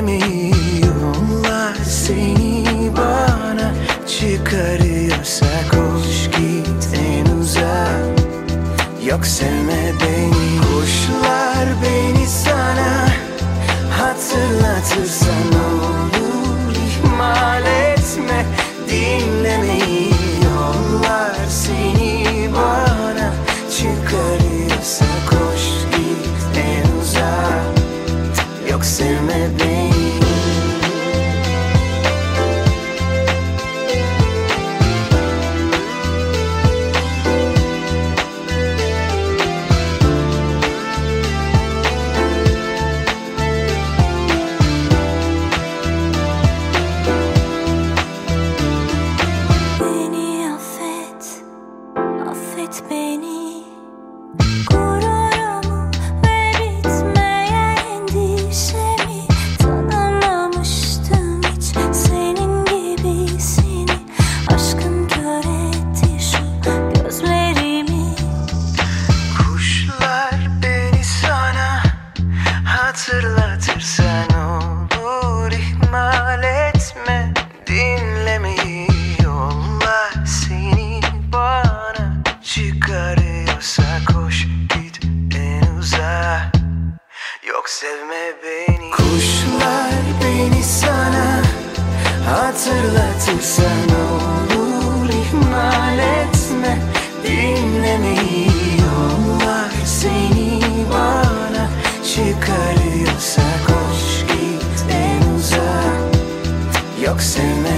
dinlemeyi yollar seni bana çıkarıyorsa koş git en uzağa. Yok sevme beni. Kuşlar beni sana hatırlatırsa ne olur ihmal etme. Dinlemeyi yollar seni bana çıkarıyorsa koş git en uzağa. Yok sevme beni. Affet beni, gururumu ve bitmeyen endişemi. Tanımamıştım hiç senin gibisini. Aşkın kör etti şu gözlerimi. Kuşlar beni sana hatırlatırsa ne olur ihmal etme. Dinlemeyi yollar seni bana çıkarıyorsa koş git en uzağa. Yok sevme beni. Kuşlar beni sana hatırlatırsa ne olur ihmal etme. Dinlemeyi yollar seni bana çıkarıyorsa koş git en uzağa. Yok sevme